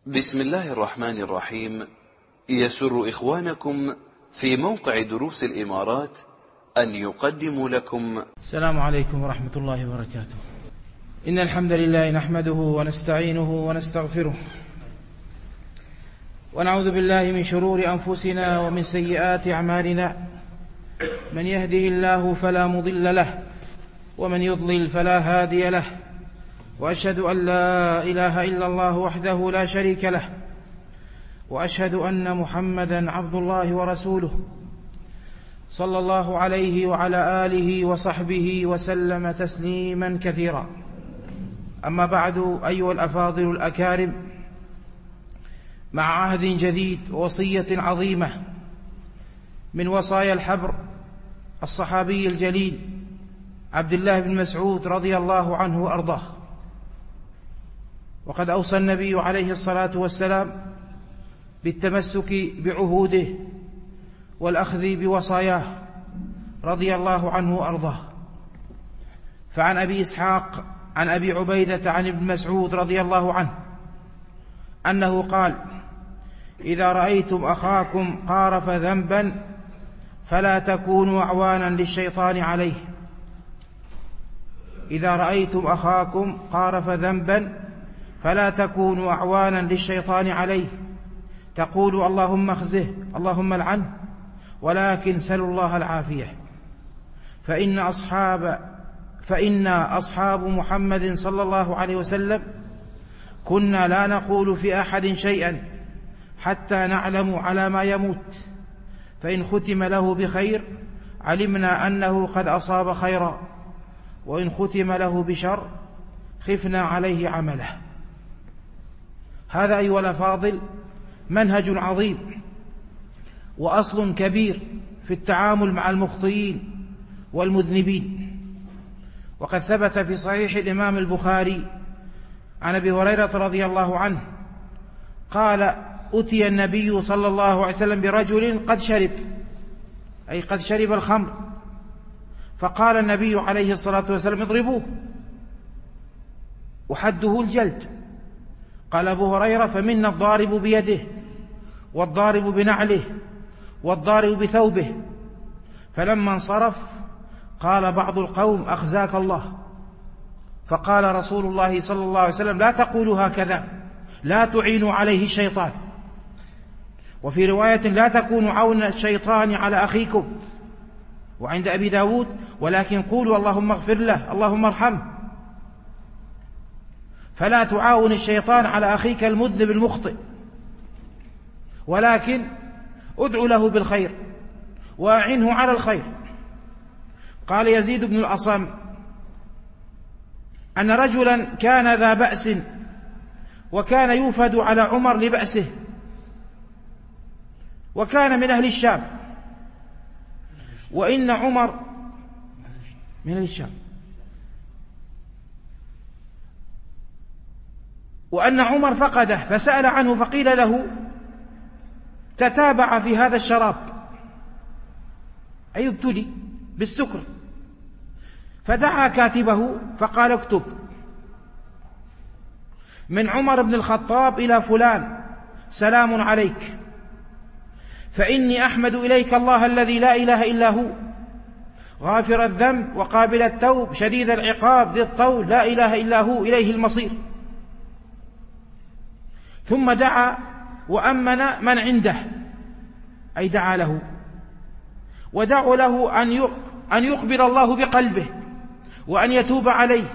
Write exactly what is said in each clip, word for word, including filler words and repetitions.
بسم الله الرحمن الرحيم. يسر إخوانكم في موقع دروس الإمارات أن يقدموا لكم. السلام عليكم ورحمة الله وبركاته. إن الحمد لله نحمده ونستعينه ونستغفره، ونعوذ بالله من شرور أنفسنا ومن سيئات أعمالنا. من يهده الله فلا مضل له، ومن يضلل فلا هادي له، وأشهد أن لا إله إلا الله وحده لا شريك له، وأشهد أن محمدا عبد الله ورسوله، صلى الله عليه وعلى آله وصحبه وسلم تسليما كثيرا. أما بعد، أيها الأفاضل الأكارم، مع عهد جديد ووصية عظيمة من وصايا الحبر الصحابي الجليل عبد الله بن مسعود رضي الله عنه وأرضاه. وقد أوصى النبي عليه الصلاة والسلام بالتمسك بعهوده والأخذ بوصاياه رضي الله عنه وأرضاه. فعن أبي إسحاق عن أبي عبيدة عن ابن مسعود رضي الله عنه أنه قال: إذا رأيتم أخاكم قارف ذنبا فلا تكونوا أعوانا للشيطان عليه. إذا رأيتم أخاكم قارف ذنبا فلا تكونوا أعوانا للشيطان عليه، تقول اللهم اخزه اللهم لعنه، ولكن سلوا الله العافية. فإن أصحاب فإن أصحاب محمد صلى الله عليه وسلم كنا لا نقول في أحد شيئا حتى نعلم على ما يموت، فإن ختم له بخير علمنا أنه قد أصاب خيرا، وإن ختم له بشر خفنا عليه عمله. هذا أيها الأفاضل منهج عظيم وأصل كبير في التعامل مع المخطئين والمذنبين. وقد ثبت في صحيح الإمام البخاري عن أبي هريرة رضي الله عنه قال: أتي النبي صلى الله عليه وسلم برجل قد شرب، أي قد شرب الخمر، فقال النبي عليه الصلاة والسلام: اضربوه، وحده الجلد. قال أبو هريرة: فمنا الضارب بيده، والضارب بنعله، والضارب بثوبه. فلما انصرف قال بعض القوم: أخزاك الله. فقال رسول الله صلى الله عليه وسلم: لا تقولوا هكذا، لا تعينوا عليه الشيطان. وفي رواية: لا تكونوا عون الشيطان على أخيكم. وعند أبي داود: ولكن قولوا اللهم اغفر له اللهم ارحمه. فلا تعاون الشيطان على أخيك المذنب المخطئ، ولكن ادعو له بالخير وأعنه على الخير. قال يزيد بن الأصم أن رجلا كان ذا بأس، وكان يوفد على عمر لبأسه، وكان من أهل الشام، وإن عمر من أهل الشام وأن عمر فقده، فسأل عنه فقيل له: تتابع في هذا الشراب، أي ابتلي بالسكر. فدعا كاتبه فقال: اكتب من عمر بن الخطاب إلى فلان سلام عليك، فإني أحمد إليك الله الذي لا إله إلا هو، غافر الذنب وقابل التوب شديد العقاب ذي الطول لا إله إلا هو إليه المصير. ثم دعا وأمن من عنده، أي دعا له، ودعوا له أن يقبل الله بقلبه وأن يتوب عليه.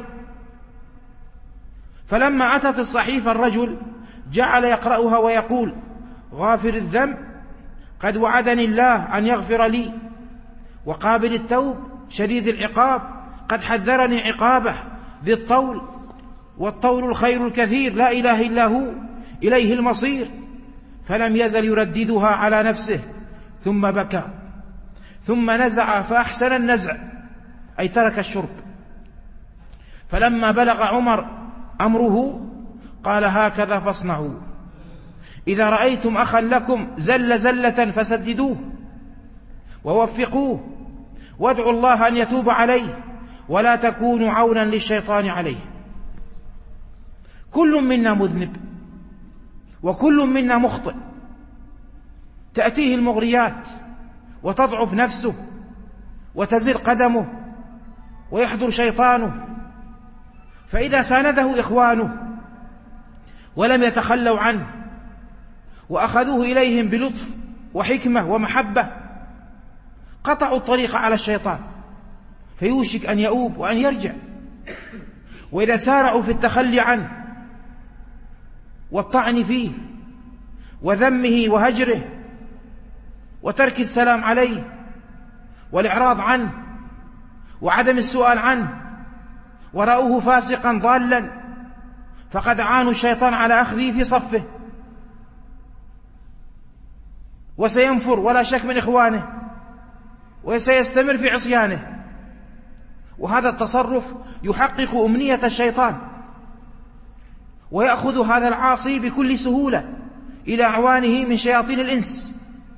فلما أتت الصحيفة الرجل جعل يقرأها ويقول: غافر الذنب قد وعدني الله أن يغفر لي، وقابل التوب شديد العقاب قد حذرني عقابه ذي الطول، والطول الخير الكثير لا إله إلا هو إليه المصير. فلم يزل يرددها على نفسه، ثم بكى، ثم نزع فأحسن النزع، أي ترك الشرب. فلما بلغ عمر أمره قال: هكذا فاصنعوا، إذا رأيتم أخا لكم زل زلة فسددوه ووفقوه، وادعوا الله أن يتوب عليه، ولا تكونوا عونا للشيطان عليه. كل منا مذنب، وكل منا مخطئ، تأتيه المغريات وتضعف نفسه وتزل قدمه ويحضر شيطانه، فإذا سانده إخوانه ولم يتخلوا عنه وأخذوه إليهم بلطف وحكمة ومحبة قطعوا الطريق على الشيطان، فيوشك أن يؤوب وأن يرجع. وإذا سارعوا في التخلي عنه والطعن فيه وذمه وهجره وترك السلام عليه والإعراض عنه وعدم السؤال عنه ورأوه فاسقا ضالا، فقد عانوا الشيطان على أخذه في صفه، وسينفر ولا شك من إخوانه وسيستمر في عصيانه. وهذا التصرف يحقق أمنية الشيطان، ويأخذ هذا العاصي بكل سهولة إلى أعوانه من شياطين الإنس،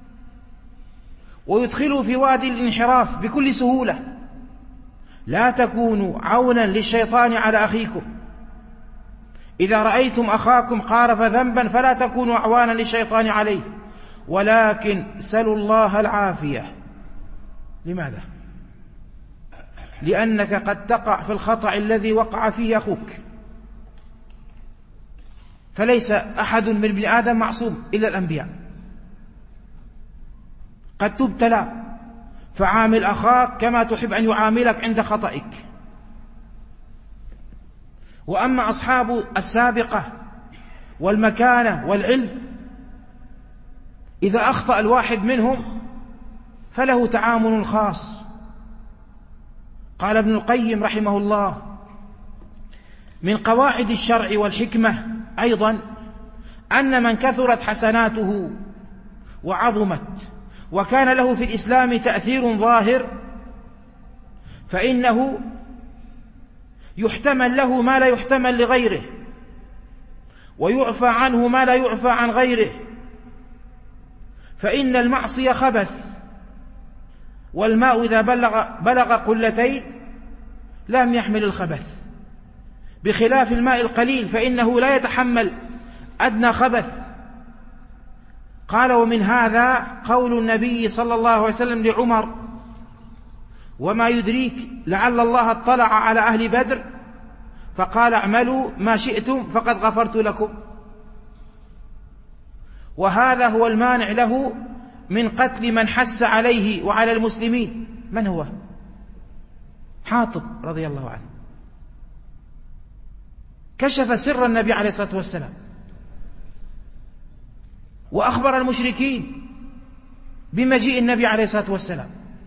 ويدخله في وادي الانحراف بكل سهولة. لا تكونوا عونا للشيطان على أخيكم. إذا رأيتم أخاكم قارف ذنبا فلا تكونوا أعوانا للشيطان عليه، ولكن سلوا الله العافية. لماذا؟ لأنك قد تقع في الخطأ الذي وقع فيه أخوك، فليس أحد من ابن آدم معصوم إلا الأنبياء. قد تبتلى، فعامل أخاك كما تحب أن يعاملك عند خطئك. وأما أصحاب السابقة والمكانة والعلم، إذا أخطأ الواحد منهم فله تعامل خاص. قال ابن القيم رحمه الله: من قواعد الشرع والحكمة أيضا أن من كثرت حسناته وعظمت وكان له في الإسلام تأثير ظاهر فإنه يحتمل له ما لا يحتمل لغيره، ويعفى عنه ما لا يعفى عن غيره. فإن المعصية خبث، والماء إذا بلغ, بلغ قلتين لم يحمل الخبث، بخلاف الماء القليل فإنه لا يتحمل أدنى خبث. قال: ومن هذا قول النبي صلى الله عليه وسلم لعمر: وما يدريك لعل الله اطلع على أهل بدر فقال: اعملوا ما شئتم فقد غفرت لكم. وهذا هو المانع له من قتل من حس عليه وعلى المسلمين. من هو؟ حاطب رضي الله عنه، كشف سر النبي عليه الصلاة والسلام، وأخبر المشركين بمجيء النبي عليه الصلاة والسلام.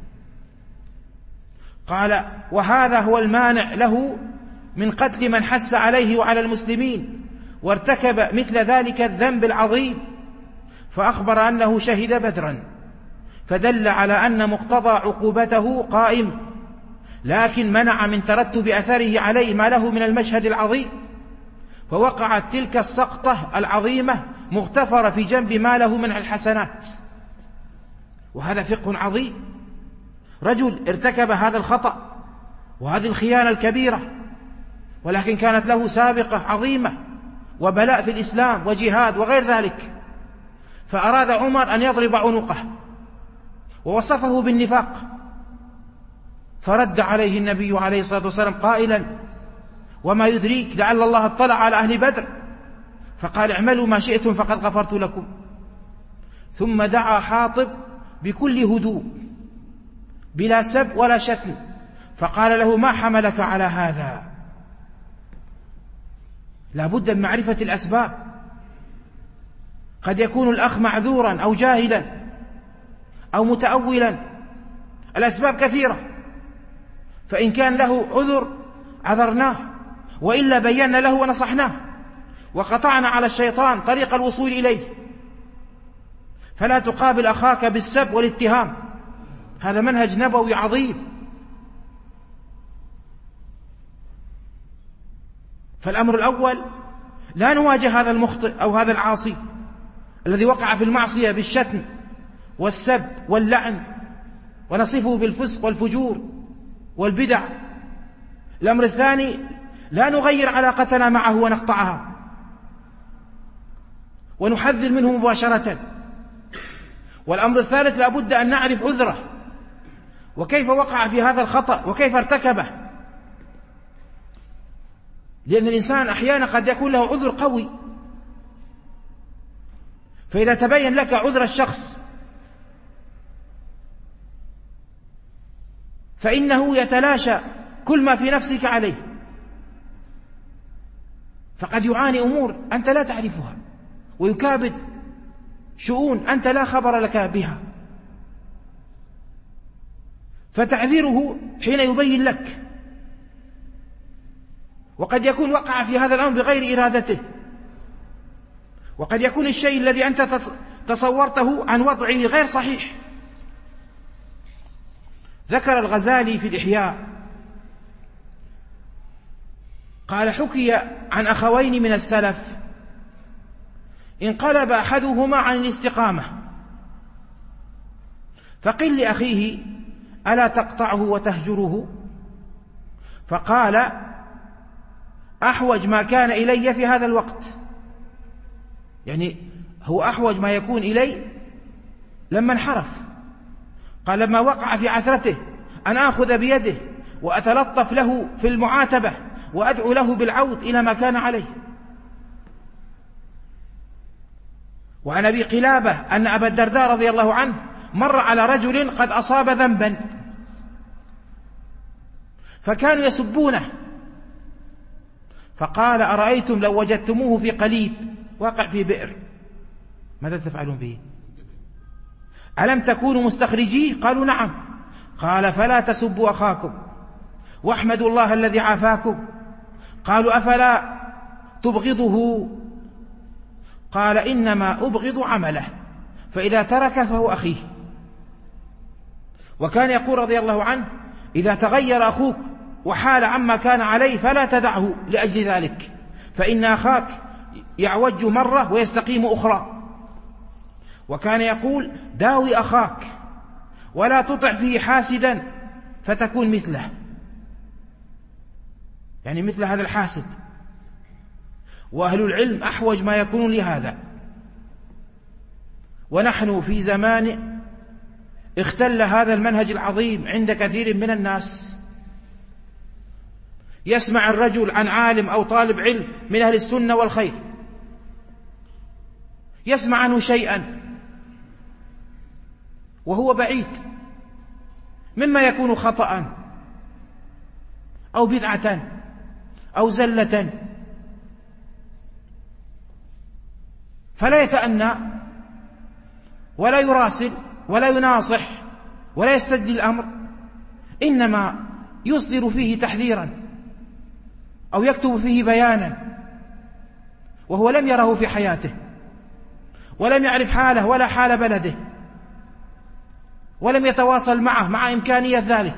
قال: وهذا هو المانع له من قتل من حس عليه وعلى المسلمين، وارتكب مثل ذلك الذنب العظيم، فأخبر أنه شهد بدرا، فدل على أن مقتضى عقوبته قائم، لكن منع من ترتب أثره عليه ما له من المشهد العظيم، فوقعت تلك السقطة العظيمة مغتفرة في جنب ما له من الحسنات. وهذا فقه عظيم. رجل ارتكب هذا الخطأ وهذه الخيانة الكبيرة، ولكن كانت له سابقة عظيمة وبلاء في الإسلام وجهاد وغير ذلك، فأراد عمر أن يضرب عنقه ووصفه بالنفاق، فرد عليه النبي عليه الصلاة والسلام قائلا: وما يدريك لعل الله اطلع على أهل بدر فقال: اعملوا ما شئتم فقد غفرت لكم. ثم دعا حاطب بكل هدوء بلا سب ولا شتم، فقال له: ما حملك على هذا؟ لا بد من معرفة الأسباب. قد يكون الأخ معذورا أو جاهلا أو متأولا، الأسباب كثيرة، فإن كان له عذر عذرناه، وإلا بينا له ونصحناه وقطعنا على الشيطان طريق الوصول إليه. فلا تقابل أخاك بالسب والاتهام، هذا منهج نبوي عظيم. فالأمر الأول: لا نواجه هذا المخطئ أو هذا العاصي الذي وقع في المعصية بالشتم والسب واللعن، ونصفه بالفسق والفجور والبدع. الأمر الثاني: لا نغير علاقتنا معه ونقطعها، ونحذر منه مباشرة. والأمر الثالث لا بد أن نعرف عذره وكيف وقع في هذا الخطأ وكيف ارتكبه، لأن الإنسان أحيانا قد يكون له عذر قوي، فإذا تبين لك عذر الشخص فإنه يتلاشى كل ما في نفسك عليه، فقد يعاني أمور أنت لا تعرفها ويكابد شؤون أنت لا خبر لك بها، فتعذيره حين يبين لك. وقد يكون وقع في هذا الأمر بغير إرادته، وقد يكون الشيء الذي أنت تصورته عن وضعه غير صحيح. ذكر الغزالي في الإحياء قال: حكي عن أخوين من السلف انقلب أحدهما عن الاستقامة، فقل لأخيه: ألا تقطعه وتهجره؟ فقال: أحوج ما كان إلي في هذا الوقت، يعني هو أحوج ما يكون إلي لما انحرف. قال: لما وقع في عثرته أن آخذ بيده وأتلطف له في المعاتبة وأدعو له بالعود إلى ما كان عليه. وعن أبي قلابة أن أبا الدرداء رضي الله عنه مر على رجل قد أصاب ذنبا فكانوا يسبونه، فقال: أرأيتم لو وجدتموه في قليب واقع في بئر ماذا تفعلون به؟ ألم تكونوا مستخرجيه؟ قالوا: نعم. قال: فلا تسبوا أخاكم واحمدوا الله الذي عافاكم. قالوا: أفلا تبغضه؟ قال: إنما أبغض عمله، فإذا ترك فهو أخيه. وكان يقول رضي الله عنه: إذا تغير أخوك وحال عما كان عليه فلا تدعه لأجل ذلك، فإن أخاك يعوج مرة ويستقيم أخرى. وكان يقول: داوي أخاك ولا تطع فيه حاسدا فتكون مثله، يعني مثل هذا الحاسد. وأهل العلم أحوج ما يكون لهذا. ونحن في زمان اختل هذا المنهج العظيم عند كثير من الناس. يسمع الرجل عن عالم أو طالب علم من أهل السنة والخير، يسمع عنه شيئا وهو بعيد مما يكون خطأ أو بدعة أو زلة، فلا يتأنى ولا يراسل ولا يناصح ولا يستدل الأمر، إنما يصدر فيه تحذيرا أو يكتب فيه بيانا وهو لم يره في حياته ولم يعرف حاله ولا حال بلده ولم يتواصل معه مع إمكانية ذلك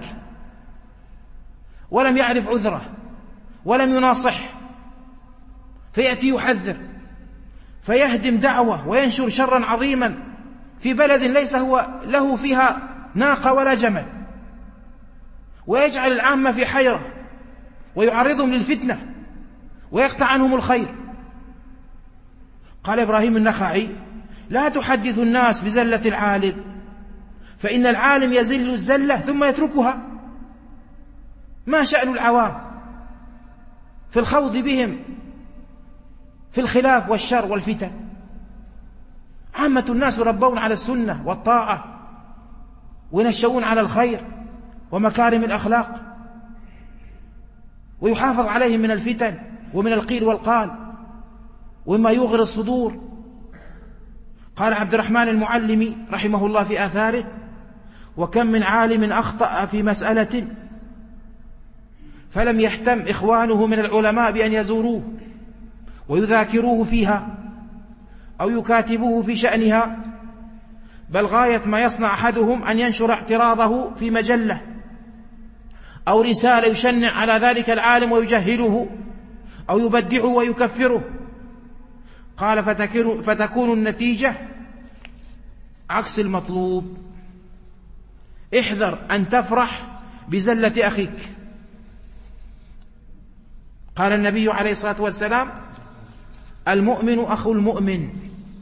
ولم يعرف عذره ولم يناصح، فيأتي يحذر فيهدم دعوة وينشر شرا عظيما في بلد ليس هو له فيها ناقة ولا جمل، ويجعل العامة في حيرة ويعرضهم للفتنة ويقطع عنهم الخير. قال إبراهيم النخعي: لا تحدث الناس بزلة العالم، فإن العالم يزل الزلة ثم يتركها. ما شأن العوام في الخوض بهم في الخلاف والشر والفتن؟ عامة الناس يربون على السنة والطاعة وينشؤون على الخير ومكارم الأخلاق، ويحافظ عليهم من الفتن ومن القيل والقال وما يغر الصدور. قال عبد الرحمن المعلمي رحمه الله في آثاره: وكم من عالم أخطأ في مسألة فلم يهتم إخوانه من العلماء بأن يزوروه ويذاكروه فيها أو يكاتبوه في شأنها، بل غاية ما يصنع أحدهم أن ينشر اعتراضه في مجلة أو رسالة يشنع على ذلك العالم ويجهله أو يبدعه ويكفره. قال: فتكون النتيجة عكس المطلوب. احذر أن تفرح بزلة أخيك. قال النبي عليه الصلاة والسلام: المؤمن أخو المؤمن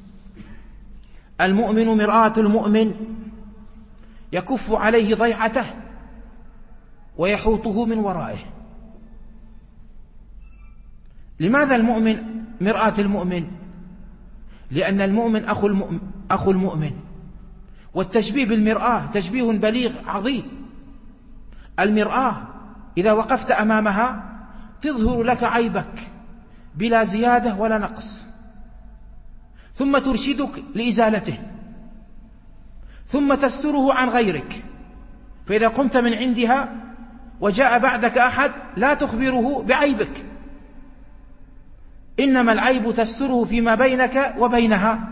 المؤمن مرآة المؤمن يكف عليه ضيعته ويحوطه من ورائه. لماذا المؤمن مرآة المؤمن؟ لأن المؤمن أخو المؤمن, أخو المؤمن. والتشبيه بالمرآة تشبيه بليغ عظيم. المرآة إذا وقفت أمامها تظهر لك عيبك بلا زيادة ولا نقص، ثم ترشدك لإزالته، ثم تستره عن غيرك. فإذا قمت من عندها وجاء بعدك أحد لا تخبره بعيبك، إنما العيب تستره فيما بينك وبينها،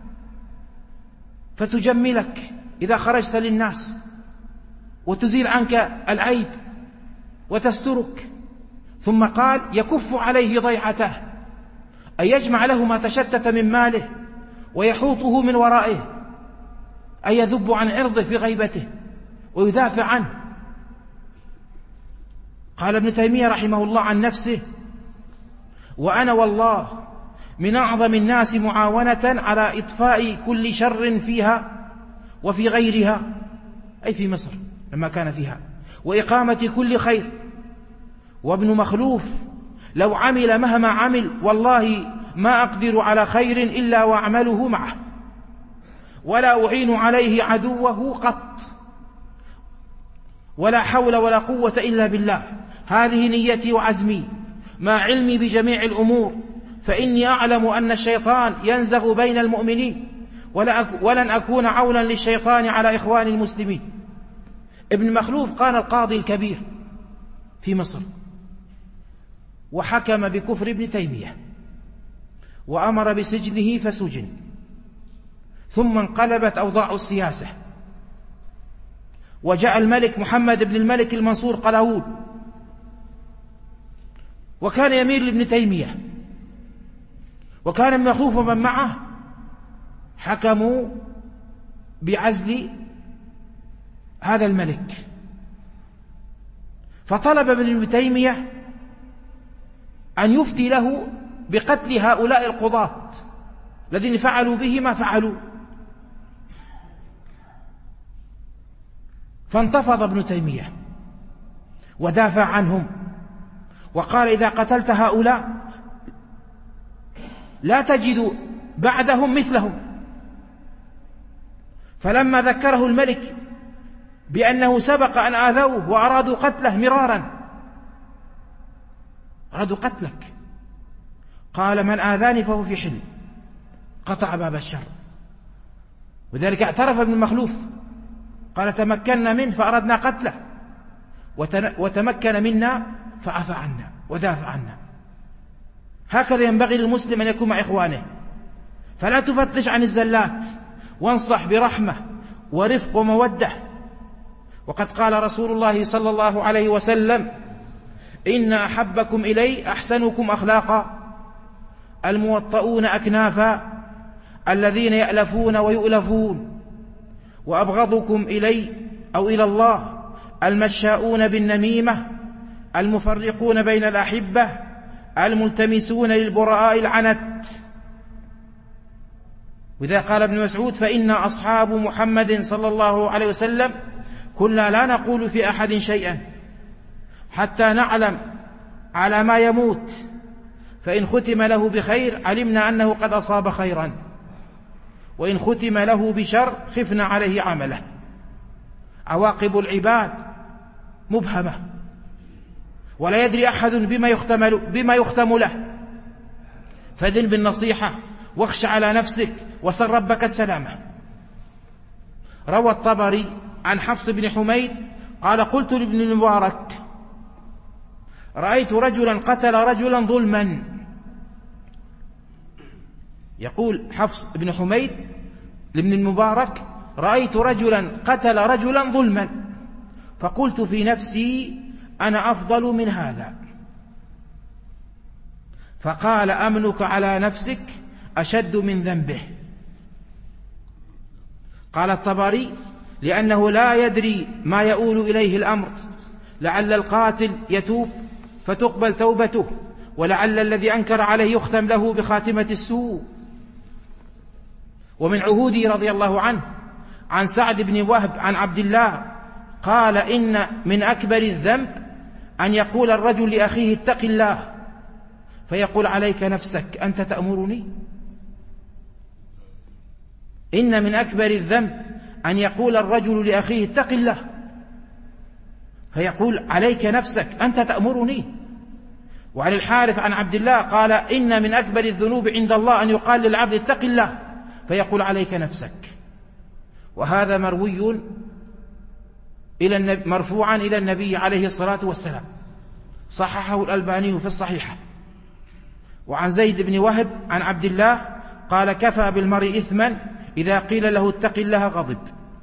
فتجملك إذا خرجت للناس وتزيل عنك العيب وتسترك. ثم قال يكف عليه ضيعته، أي يجمع له ما تشتت من ماله ويحوطه من ورائه، أي يذب عن عرضه في غيبته ويدافع عنه. قال ابن تيمية رحمه الله عن نفسه: وأنا والله من أعظم الناس معاونة على إطفاء كل شر فيها وفي غيرها، أي في مصر لما كان فيها، وإقامة كل خير. وابن مخلوف لو عمل مهما عمل والله ما أقدر على خير إلا وأعمله معه، ولا أعين عليه عدوه قط، ولا حول ولا قوة إلا بالله. هذه نيتي وعزمي مع علمي بجميع الأمور، فإني أعلم أن الشيطان ينزغ بين المؤمنين، ولن أكون عونا للشيطان على إخوان المسلمين. ابن مخلوف قال القاضي الكبير في مصر، وحكم بكفر ابن تيمية وأمر بسجنه فسجن، ثم انقلبت أوضاع السياسة، وجاء الملك محمد بن الملك المنصور قلاوون، وكان يميل لابن تيمية، وكان ابن مخلوف ومن معه حكموا بعزل هذا الملك. فطلب من ابن تيمية أن يفتي له بقتل هؤلاء القضاة الذين فعلوا به ما فعلوا. فانتفض ابن تيمية ودافع عنهم وقال: إذا قتلت هؤلاء لا تجد بعدهم مثلهم. فلما ذكره الملك بأنه سبق أن آذوه وأرادوا قتله مرارا، أرادوا قتلك، قال: من آذاني فهو في حل، قطع باب الشر. وذلك اعترف ابن مخلوف، قال: تمكنا منه فأردنا قتله، وتمكن منا فعفى عنا ودافع عنا. هكذا ينبغي للمسلم أن يكون مع إخوانه، فلا تفتش عن الزلات، وانصح برحمة ورفق ومودة. وقد قال رسول الله صلى الله عليه وسلم: إن أحبكم إلي أحسنكم أخلاقا، الموطؤون أكنافا، الذين يألفون ويؤلفون. وأبغضكم إلي أو إلى الله المشاؤون بالنميمة، المفرقون بين الأحبة، الملتمسون للبراء العنت. وإذا قال ابن مسعود: فإنا أصحاب محمد صلى الله عليه وسلم كنا لا نقول في أحد شيئا حتى نعلم على ما يموت، فإن ختم له بخير علمنا أنه قد أصاب خيرا، وإن ختم له بشر خفنا عليه عمله. عواقب العباد مبهمة، ولا يدري أحد بما يختم, بما يختم له، فذن بالنصيحة واخش على نفسك وسل ربك السلامة. روى الطبري عن حفص بن حميد قال: قلت لابن المبارك: رأيت رجلا قتل رجلا ظلما. يقول حفص بن حميد لابن المبارك: رأيت رجلا قتل رجلا ظلما، فقلت في نفسي: أنا أفضل من هذا. فقال: أمنك على نفسك أشد من ذنبه. قال الطبري: لأنه لا يدري ما يؤول إليه الأمر، لعل القاتل يتوب فتقبل توبته، ولعل الذي أنكر عليه يختم له بخاتمة السوء. ومن عهوده رضي الله عنه عن سعد بن وهب عن عبد الله قال: إن من أكبر الذنب أن يقول الرجل لأخيه اتق الله فيقول عليك نفسك أنت تأمرني. إن من أكبر الذنب أن يقول الرجل لأخيه اتق الله فيقول عليك نفسك أنت تأمرني. وعن الحارث عن عبد الله قال: إن من أكبر الذنوب عند الله أن يقال للعبد اتق الله فيقول عليك نفسك. وهذا مروي إلى النبي مرفوعا إلى النبي عليه الصلاة والسلام، صححه الألباني في الصحيحة. وعن زيد بن وهب عن عبد الله قال: كفى بالمرء إثما إذا قيل له اتق الله غضب.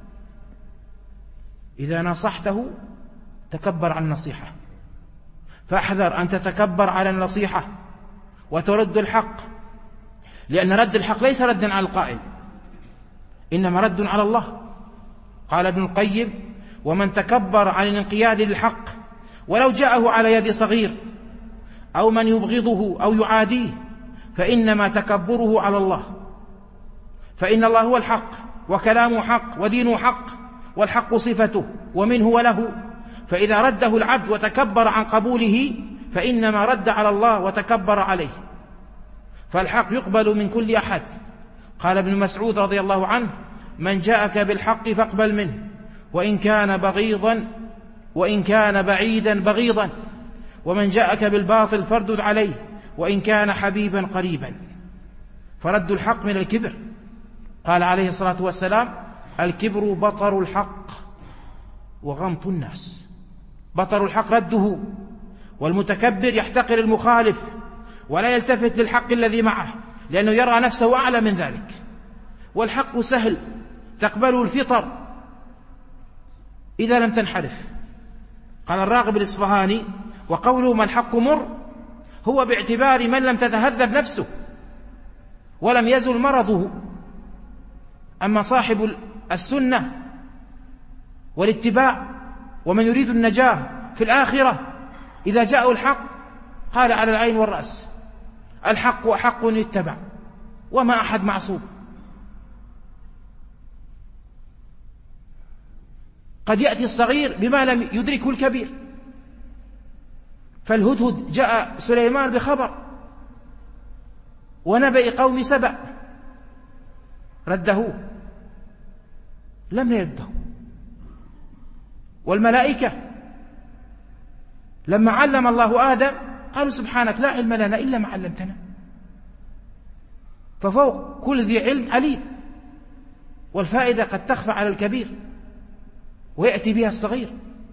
إذا نصحته تكبر عن النصيحة، فاحذر أن تتكبر على النصيحة وترد الحق، لأن رد الحق ليس ردا على القائل، إنما رد على الله. قال ابن القيم: ومن تكبر عن الانقياد للحق ولو جاءه على يد صغير أو من يبغضه أو يعاديه فإنما تكبره على الله، فإن الله هو الحق وكلامه حق ودينه حق والحق صفته ومنه وله. فإذا رده العبد وتكبر عن قبوله فإنما رد على الله وتكبر عليه. فالحق يقبل من كل أحد. قال ابن مسعود رضي الله عنه: من جاءك بالحق فاقبل منه وإن كان بغيضا وإن كان بعيدا بغيضا، ومن جاءك بالباطل فاردد عليه وإن كان حبيبا قريبا. فرد الحق من الكبر. قال عليه الصلاة والسلام: الكبر بطر الحق وغمط الناس. بطر الحق رده، والمتكبر يحتقر المخالف ولا يلتفت للحق الذي معه لأنه يرى نفسه أعلى من ذلك. والحق سهل تقبله الفطر إذا لم تنحرف. قال الراغب الإصفهاني: وقوله ما الحق مر هو باعتبار من لم تتهذب نفسه ولم يزل مرضه. أما صاحب السنة والاتباع ومن يريد النجاة في الآخرة إذا جاءه الحق قال على العين والرأس: الحق وحق يتبع وما أحد معصوم. قد يأتي الصغير بما لم يدركه الكبير. فالهدهد جاء سليمان بخبر ونبأ قوم سبأ، رده لم يرده. والملائكة لما علم الله آدم قالوا سبحانك لا علم لنا إلا ما علمتنا. ففوق كل ذي علم عليم، والفائدة قد تخفى على الكبير ويأتي بها الصغير.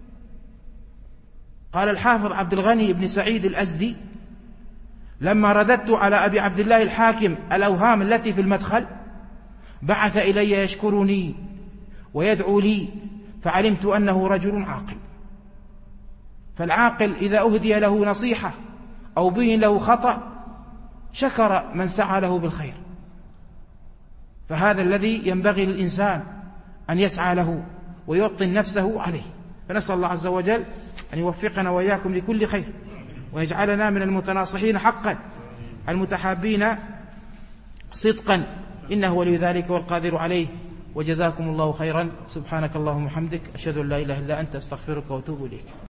قال الحافظ عبد الغني بن سعيد الأزدي: لما رددت على أبي عبد الله الحاكم الأوهام التي في المدخل بعث إلي يشكرني ويدعو لي فعلمت أنه رجل عاقل. فالعاقل إذا أهدي له نصيحة أو بين له خطأ شكر من سعى له بالخير. فهذا الذي ينبغي للإنسان أن يسعى له ويوطن نفسه عليه. فنسأل الله عز وجل أن يوفقنا وإياكم لكل خير ويجعلنا من المتناصحين حقا المتحابين صدقا، إنه ولي ذلك والقادر عليه. وجزاكم الله خيرا. سبحانك اللهم وبحمدك، أشهد أن لا إله إلا أنت، أستغفرك وأتوب إليك.